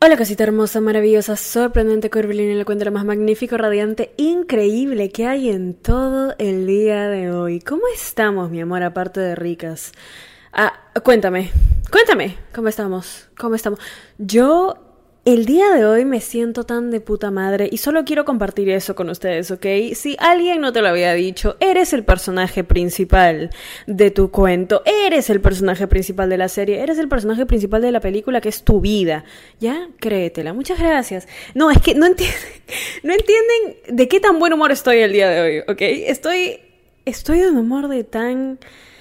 Hola cosita hermosa, maravillosa, sorprendente, curvilínea, elocuente, lo más magnífico, radiante, increíble que hay en todo el día de hoy. ¿Cómo estamos, mi amor, aparte de ricas? Cuéntame, ¿cómo estamos? Yo, el día de hoy me siento tan de puta madre y solo quiero compartir eso con ustedes, ¿ok? Si alguien no te lo había dicho, eres el personaje principal de tu cuento, eres el personaje principal de la serie, eres el personaje principal de la película que es tu vida, ¿ya? Créetela. Muchas gracias. No, es que no entienden de qué tan buen humor estoy el día de hoy, ¿ok? Estoy de un humor de tan...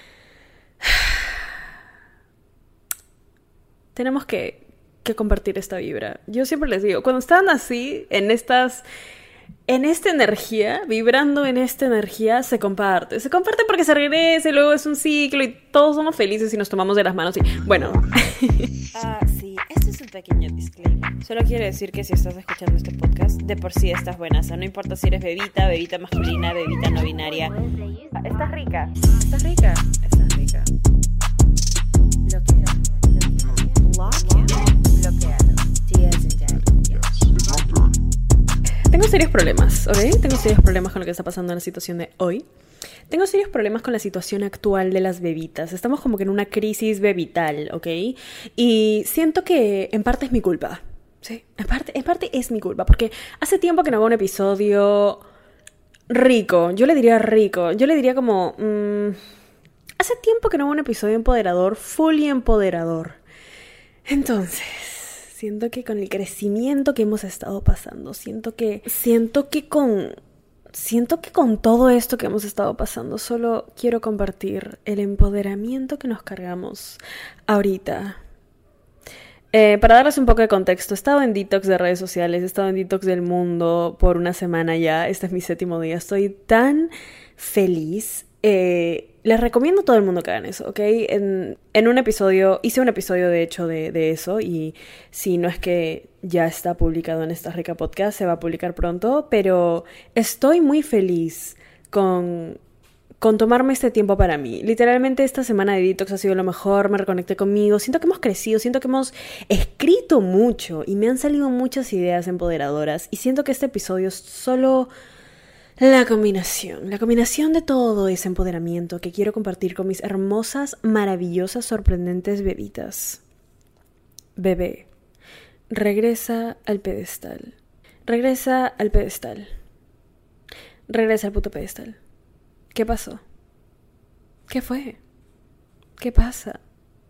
Tenemos que compartir esta vibra. Yo siempre les digo, cuando están así, en esta energía, vibrando en esta energía, se comparte porque se regresa y luego es un ciclo y todos somos felices y nos tomamos de las manos y bueno. Sí, este es un pequeño disclaimer. Solo quiero decir que si estás escuchando este podcast, de por sí estás buena. O sea, no importa si eres bebita masculina, bebita no binaria. Estás rica. Tengo serios problemas, ¿ok? Tengo serios problemas con lo que está pasando en la situación de hoy. Tengo serios problemas con la situación actual de las bebitas. Estamos como que en una crisis bebital, ¿ok? Y siento que en parte es mi culpa. Sí, en parte es mi culpa. Porque hace tiempo que no hago un episodio rico. Yo le diría como... hace tiempo que no hago un episodio empoderador, fully empoderador. Entonces... siento que con el crecimiento que hemos estado pasando, siento que con todo esto que hemos estado pasando, solo quiero compartir el empoderamiento que nos cargamos ahorita. Para darles un poco de contexto, he estado en detox de redes sociales, he estado en detox del mundo por una semana ya, este es mi 7º día, estoy tan feliz. Les recomiendo a todo el mundo que hagan eso, ¿ok? En un episodio, hice un episodio de hecho de eso y si no es que ya está publicado en esta rica podcast, se va a publicar pronto, pero estoy muy feliz con tomarme este tiempo para mí. Literalmente esta semana de detox ha sido lo mejor, me reconecté conmigo, siento que hemos crecido, siento que hemos escrito mucho y me han salido muchas ideas empoderadoras y siento que este episodio es solo... La combinación de todo ese empoderamiento que quiero compartir con mis hermosas, maravillosas, sorprendentes bebitas. Bebé, regresa al pedestal. Regresa al puto pedestal. ¿Qué pasó? ¿Qué fue? ¿Qué pasa?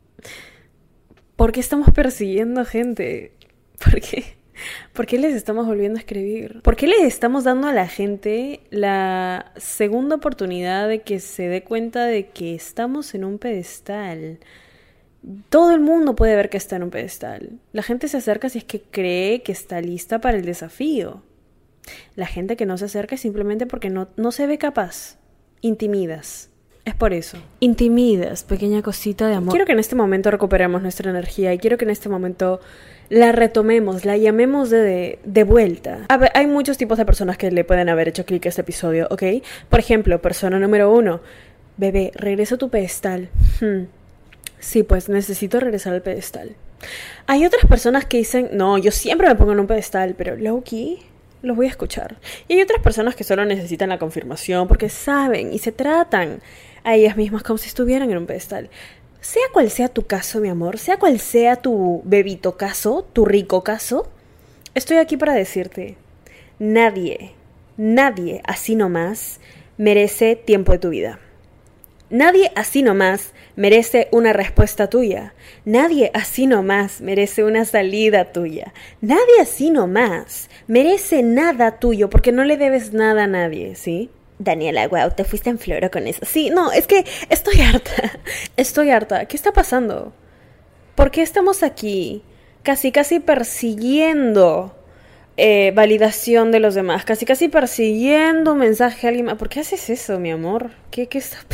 ¿Por qué estamos persiguiendo gente? ¿Por qué? ¿Por qué les estamos volviendo a escribir? ¿Por qué les estamos dando a la gente la segunda oportunidad de que se dé cuenta de que estamos en un pedestal? Todo el mundo puede ver que está en un pedestal. La gente se acerca si es que cree que está lista para el desafío. La gente que no se acerca es simplemente porque no se ve capaz. Intimidas. Es por eso. Intimidas, pequeña cosita de amor. Quiero que en este momento recuperemos nuestra energía y quiero que en este momento la retomemos, la llamemos de vuelta. A ver, hay muchos tipos de personas que le pueden haber hecho clic a este episodio, ¿ok? Por ejemplo, persona número 1. Bebé, regresa a tu pedestal. Sí, pues necesito regresar al pedestal. Hay otras personas que dicen, no, yo siempre me pongo en un pedestal, pero low-key los voy a escuchar. Y hay otras personas que solo necesitan la confirmación porque saben y se tratan a ellas mismas como si estuvieran en un pedestal. Sea cual sea tu caso, mi amor, sea cual sea tu bebito caso, tu rico caso, estoy aquí para decirte, nadie así nomás merece tiempo de tu vida. Nadie así nomás merece una respuesta tuya. Nadie así nomás merece una salida tuya. Nadie así nomás merece nada tuyo porque no le debes nada a nadie, ¿sí? Daniela, wow, te fuiste en floro con eso. Sí, no, es que estoy harta. ¿Qué está pasando? ¿Por qué estamos aquí casi persiguiendo validación de los demás? Casi persiguiendo un mensaje a alguien más. ¿Por qué haces eso, mi amor? ¿Qué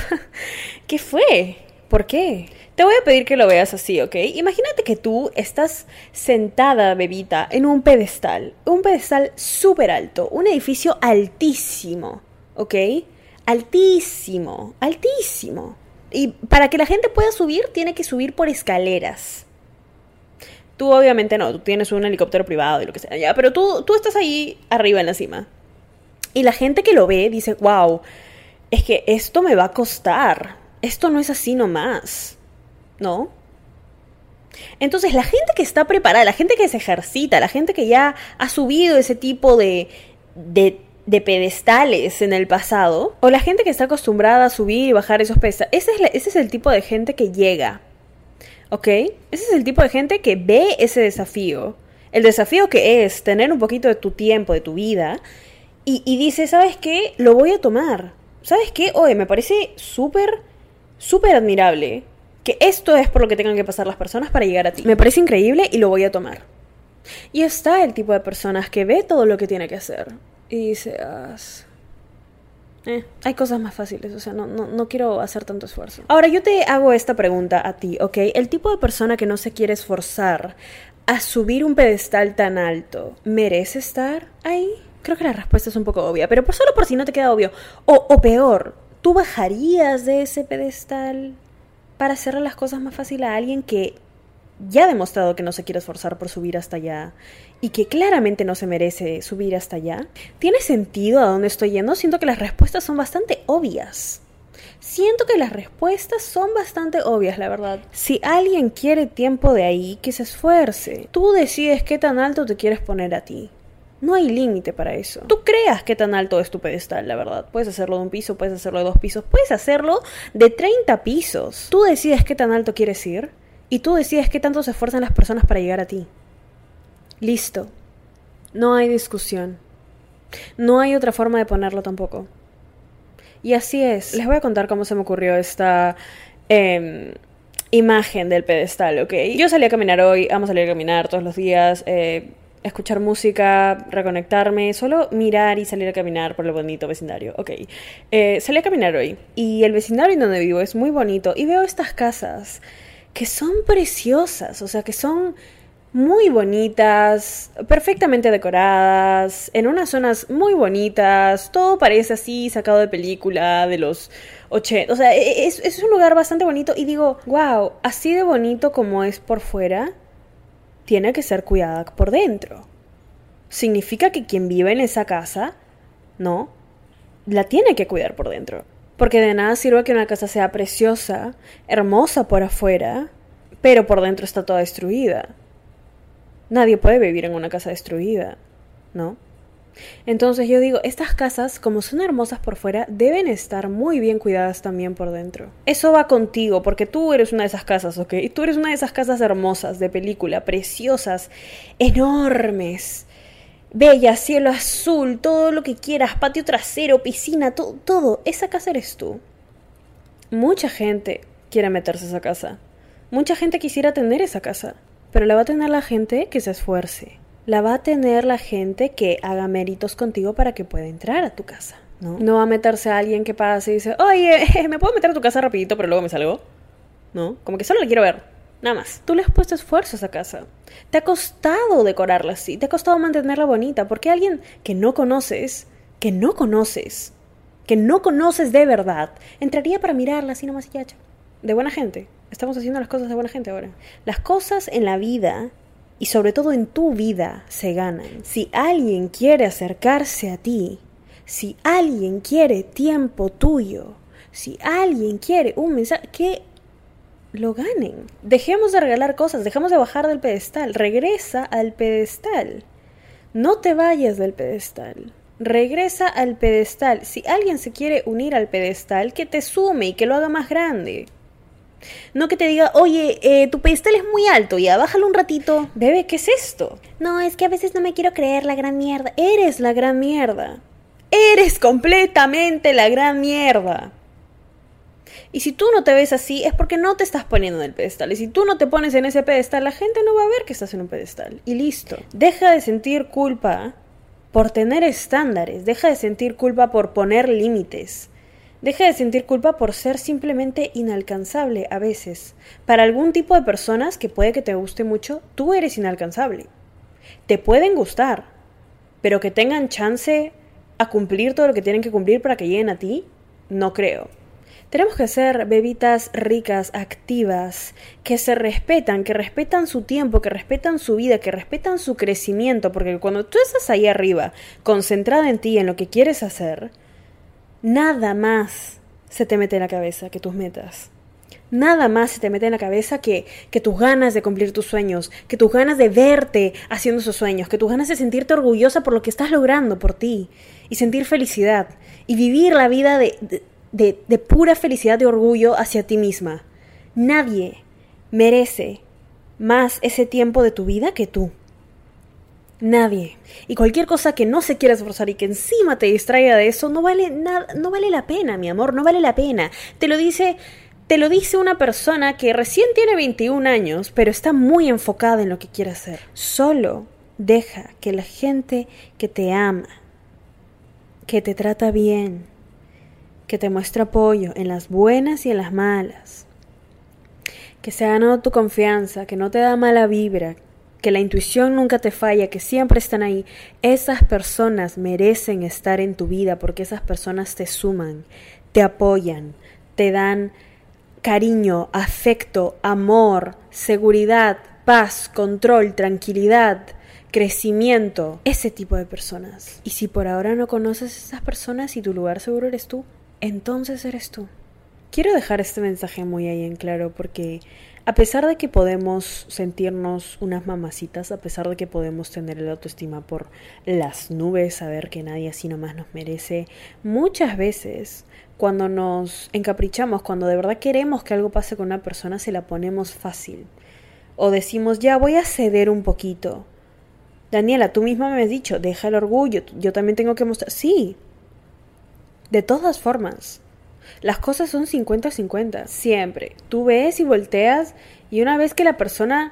fue? ¿Por qué? Te voy a pedir que lo veas así, ¿ok? Imagínate que tú estás sentada, bebita, en un pedestal súper alto, un edificio altísimo, ¿ok? Altísimo. Y para que la gente pueda subir, tiene que subir por escaleras. Tú obviamente no, tú tienes un helicóptero privado y lo que sea, ya, pero tú estás ahí arriba en la cima. Y la gente que lo ve dice, wow, es que esto me va a costar. Esto no es así nomás, ¿no? Entonces la gente que está preparada, la gente que se ejercita, la gente que ya ha subido ese tipo de pedestales en el pasado, o la gente que está acostumbrada a subir y bajar esos pedestales, ese es el tipo de gente que llega, ¿ok? Ese es el tipo de gente que ve ese desafío. El desafío que es tener un poquito de tu tiempo, de tu vida, y dice, ¿sabes qué? Lo voy a tomar. ¿Sabes qué? Oye, me parece súper, súper admirable que esto es por lo que tengan que pasar las personas para llegar a ti. Me parece increíble y lo voy a tomar. Y está el tipo de personas que ve todo lo que tiene que hacer y dice, hay cosas más fáciles, o sea, no quiero hacer tanto esfuerzo. Ahora, yo te hago esta pregunta a ti, ¿ok? El tipo de persona que no se quiere esforzar a subir un pedestal tan alto, ¿merece estar ahí? Creo que la respuesta es un poco obvia, pero solo por si no te queda obvio. O peor, ¿tú bajarías de ese pedestal para hacerle las cosas más fáciles a alguien que ya ha demostrado que no se quiere esforzar por subir hasta allá y que claramente no se merece subir hasta allá? ¿Tiene sentido a dónde estoy yendo? Siento que las respuestas son bastante obvias. La verdad. Si alguien quiere tiempo de ahí, que se esfuerce. Tú decides qué tan alto te quieres poner a ti. No hay límite para eso. Tú creas qué tan alto es tu pedestal, la verdad. Puedes hacerlo de 1 piso, puedes hacerlo de 2 pisos, puedes hacerlo de 30 pisos. Tú decides qué tan alto quieres ir y tú decides qué tanto se esfuerzan las personas para llegar a ti. Listo. No hay discusión. No hay otra forma de ponerlo tampoco. Y así es. Les voy a contar cómo se me ocurrió esta imagen del pedestal, ¿ok? Yo salí a caminar hoy, amo salir a caminar todos los días, escuchar música, reconectarme, solo mirar y salir a caminar por el bonito vecindario. Ok, salí a caminar hoy y el vecindario en donde vivo es muy bonito y veo estas casas que son preciosas, o sea, que son muy bonitas, perfectamente decoradas, en unas zonas muy bonitas, todo parece así sacado de película de los 80, o sea, es un lugar bastante bonito y digo, wow, así de bonito como es por fuera, tiene que ser cuidada por dentro. Significa que quien vive en esa casa, ¿no?, la tiene que cuidar por dentro. Porque de nada sirve que una casa sea preciosa, hermosa por afuera, pero por dentro está toda destruida. Nadie puede vivir en una casa destruida, ¿no? Entonces yo digo, estas casas, como son hermosas por fuera, deben estar muy bien cuidadas también por dentro. Eso va contigo, porque tú eres una de esas casas, ¿ok? Tú eres una de esas casas hermosas, de película, preciosas, enormes, bellas, cielo azul, todo lo que quieras, patio trasero, piscina, todo. Esa casa eres tú. Mucha gente quiere meterse a esa casa. Mucha gente quisiera tener esa casa, pero la va a tener la gente que se esfuerce. La va a tener la gente que haga méritos contigo para que pueda entrar a tu casa, ¿no? No va a meterse a alguien que pase y dice, oye, ¿me puedo meter a tu casa rapidito pero luego me salgo? ¿No? Como que solo la quiero ver, nada más. Tú le has puesto esfuerzo a esa casa. Te ha costado decorarla así, te ha costado mantenerla bonita, porque alguien que no conoces de verdad, entraría para mirarla así nomás y ya, de buena gente. Estamos haciendo las cosas de buena gente ahora. Las cosas en la vida, y sobre todo en tu vida, se ganan. Si alguien quiere acercarse a ti, si alguien quiere tiempo tuyo, si alguien quiere un mensaje, que lo ganen. Dejemos de regalar cosas, dejemos de bajar del pedestal. Regresa al pedestal. No te vayas del pedestal. Regresa al pedestal. Si alguien se quiere unir al pedestal, que te sume y que lo haga más grande. No que te diga, oye, tu pedestal es muy alto, ya, bájalo un ratito. Bebé, ¿qué es esto? No, es que a veces no me quiero creer la gran mierda. Eres la gran mierda. Eres completamente la gran mierda. Y si tú no te ves así, es porque no te estás poniendo en el pedestal. Y si tú no te pones en ese pedestal, la gente no va a ver que estás en un pedestal. Y listo. Deja de sentir culpa por tener estándares. Deja de sentir culpa por poner límites. Deja de sentir culpa por ser simplemente inalcanzable a veces. Para algún tipo de personas que puede que te guste mucho, tú eres inalcanzable. Te pueden gustar, pero que tengan chance a cumplir todo lo que tienen que cumplir para que lleguen a ti, no creo. Tenemos que ser bebitas ricas, activas, que se respetan, que respetan su tiempo, que respetan su vida, que respetan su crecimiento, porque cuando tú estás ahí arriba, concentrada en ti, en lo que quieres hacer, nada más se te mete en la cabeza que tus metas. Nada más se te mete en la cabeza que tus ganas de cumplir tus sueños, que tus ganas de verte haciendo esos sueños, que tus ganas de sentirte orgullosa por lo que estás logrando por ti y sentir felicidad y vivir la vida de pura felicidad, de orgullo hacia ti misma. Nadie merece más ese tiempo de tu vida que tú. Nadie. Y cualquier cosa que no se quiera esforzar y que encima te distraiga de eso no vale nada, no vale la pena, mi amor, no vale la pena. Te lo dice una persona que recién tiene 21 años, pero está muy enfocada en lo que quiere hacer. Solo deja que la gente que te ama, que te trata bien, que te muestra apoyo en las buenas y en las malas, que se ha ganado tu confianza, que no te da mala vibra, que la intuición nunca te falla, que siempre están ahí. Esas personas merecen estar en tu vida porque esas personas te suman, te apoyan, te dan cariño, afecto, amor, seguridad, paz, control, tranquilidad, crecimiento. Ese tipo de personas. Y si por ahora no conoces a esas personas y tu lugar seguro eres tú, entonces eres tú. Quiero dejar este mensaje muy ahí en claro porque a pesar de que podemos sentirnos unas mamacitas, a pesar de que podemos tener el autoestima por las nubes, saber que nadie así nomás nos merece, muchas veces cuando nos encaprichamos, cuando de verdad queremos que algo pase con una persona, se la ponemos fácil. O decimos, ya voy a ceder un poquito. Daniela, tú misma me has dicho, deja el orgullo, yo también tengo que mostrar. Sí, de todas formas. Las cosas son 50-50, siempre. Tú ves y volteas y una vez que la persona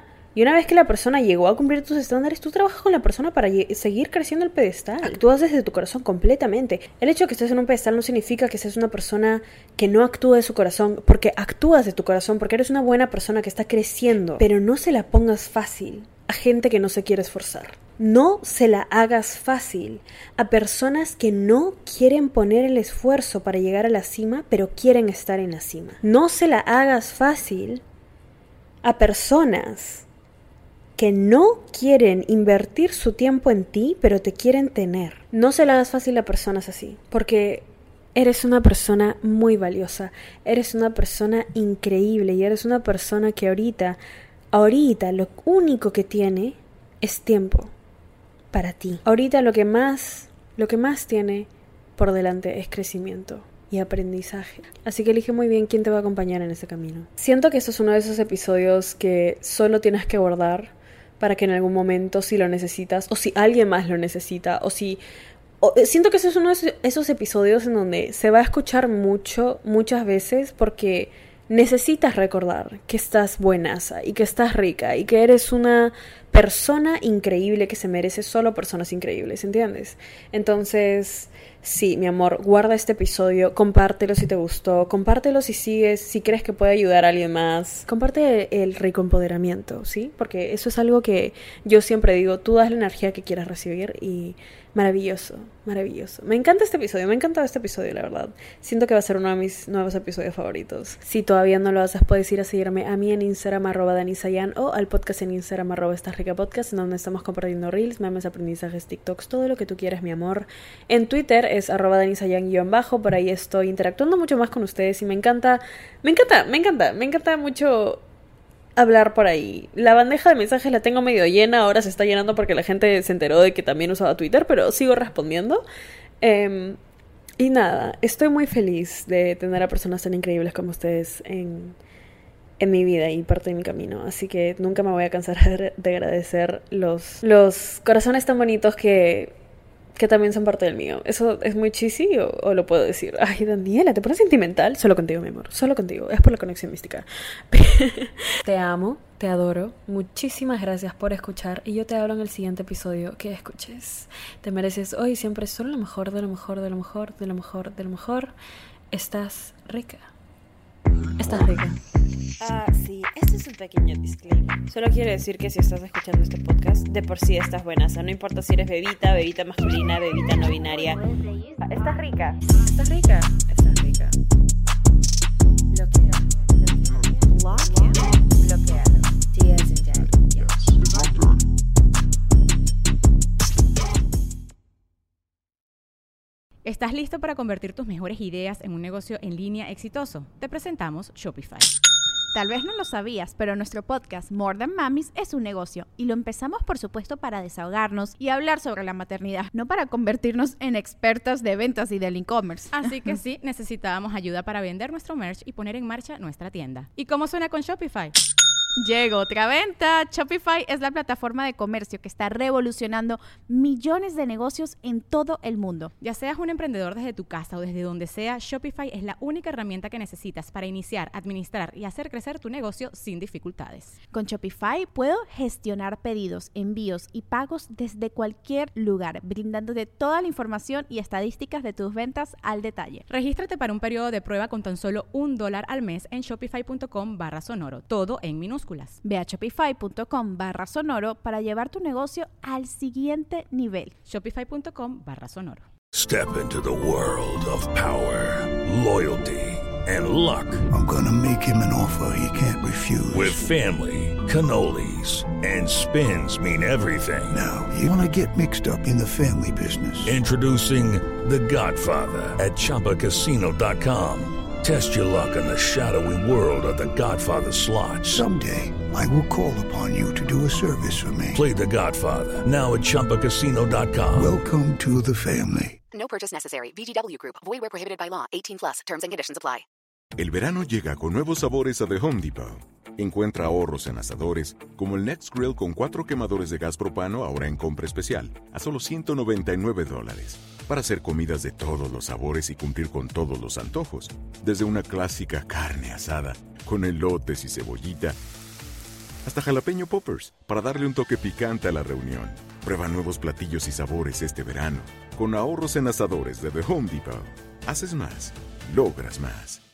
llegó a cumplir tus estándares, tú trabajas con la persona para seguir creciendo el pedestal. Actúas desde tu corazón completamente. El hecho de que estés en un pedestal no significa que seas una persona que no actúa de su corazón, porque actúas de tu corazón, porque eres una buena persona que está creciendo. Pero no se la pongas fácil a gente que no se quiere esforzar. No se la hagas fácil a personas que no quieren poner el esfuerzo para llegar a la cima, pero quieren estar en la cima. No se la hagas fácil a personas que no quieren invertir su tiempo en ti, pero te quieren tener. No se la hagas fácil a personas así, porque eres una persona muy valiosa, eres una persona increíble y eres una persona que ahorita lo único que tiene es tiempo para ti. Ahorita lo que más tiene por delante es crecimiento y aprendizaje. Así que elige muy bien quién te va a acompañar en ese camino. Siento que esto es uno de esos episodios que solo tienes que guardar para que en algún momento, si lo necesitas, o si alguien más lo necesita, siento que eso es uno de esos episodios en donde se va a escuchar muchas veces, porque necesitas recordar que estás buenaza y que estás rica y que eres una persona increíble que se merece solo personas increíbles, ¿entiendes? Entonces, sí, mi amor, guarda este episodio, compártelo si te gustó, compártelo si crees que puede ayudar a alguien más. Comparte el rico empoderamiento, ¿sí? Porque eso es algo que yo siempre digo, tú das la energía que quieras recibir y maravilloso, maravilloso. Me encanta este episodio, me ha encantado este episodio, la verdad. Siento que va a ser uno de mis nuevos episodios favoritos. Si todavía no lo haces, puedes ir a seguirme a mí en Instagram @danisayan o al podcast en Instagram @estasricapodcast, en donde estamos compartiendo reels, memes, aprendizajes, TikToks, todo lo que tú quieras, mi amor. En Twitter es @danisayan_, por ahí estoy interactuando mucho más con ustedes y me encanta mucho hablar por ahí. La bandeja de mensajes la tengo medio llena, ahora se está llenando porque la gente se enteró de que también usaba Twitter, pero sigo respondiendo. Y nada, estoy muy feliz de tener a personas tan increíbles como ustedes en mi vida y parte de mi camino, así que nunca me voy a cansar de agradecer los corazones tan bonitos que también son parte del mío. ¿Eso es muy cheesy o lo puedo decir? Ay, Daniela, ¿te pones sentimental? Solo contigo, mi amor, solo contigo. Es por la conexión mística. Te amo, te adoro. Muchísimas gracias por escuchar y yo te hablo en el siguiente episodio que escuches. Te mereces hoy y siempre solo lo mejor, de lo mejor, de lo mejor, de lo mejor, de lo mejor. Estás rica. Estás rica. Sí, este es un pequeño disclaimer. Solo quiero decir que si estás escuchando este podcast, de por sí estás buena. O sea, no importa si eres bebita masculina, bebita no binaria. Estás rica. Estás rica. Estás rica. Block him. Bloqueado. D as in daddy. ¿Estás listo para convertir tus mejores ideas en un negocio en línea exitoso? Te presentamos Shopify. Tal vez no lo sabías, pero nuestro podcast More Than Mamis es un negocio y lo empezamos por supuesto para desahogarnos y hablar sobre la maternidad, no para convertirnos en expertas de ventas y del e-commerce. Así que sí, necesitábamos ayuda para vender nuestro merch y poner en marcha nuestra tienda. ¿Y cómo suena con Shopify? Llegó otra venta. Shopify es la plataforma de comercio que está revolucionando millones de negocios en todo el mundo. Ya seas un emprendedor desde tu casa o desde donde sea, Shopify es la única herramienta que necesitas para iniciar, administrar y hacer crecer tu negocio sin dificultades. Con Shopify puedo gestionar pedidos, envíos y pagos desde cualquier lugar, brindándote toda la información y estadísticas de tus ventas al detalle. Regístrate para un periodo de prueba con tan solo $1 al mes en shopify.com/sonoro, todo en minúsculas. Ve a shopify.com/sonoro para llevar tu negocio al siguiente nivel. Shopify.com/sonoro. Step into the world of power, loyalty, and luck. I'm gonna make him an offer he can't refuse. With family, cannolis, and spins mean everything. Now, you wanna get mixed up in the family business. Introducing The Godfather at ChumbaCasino.com. Test your luck in the shadowy world of The Godfather slot. Someday, I will call upon you to do a service for me. Play The Godfather now at ChumbaCasino.com. Welcome to the family. No purchase necessary. VGW Group. Void where prohibited by law. 18+. Terms and conditions apply. El verano llega con nuevos sabores a The Home Depot. Encuentra ahorros en asadores, como el Next Grill con 4 quemadores de gas propano ahora en compra especial, a solo $199. Para hacer comidas de todos los sabores y cumplir con todos los antojos. Desde una clásica carne asada, con elotes y cebollita, hasta jalapeño poppers, para darle un toque picante a la reunión. Prueba nuevos platillos y sabores este verano, con ahorros en asadores de The Home Depot. Haces más, logras más.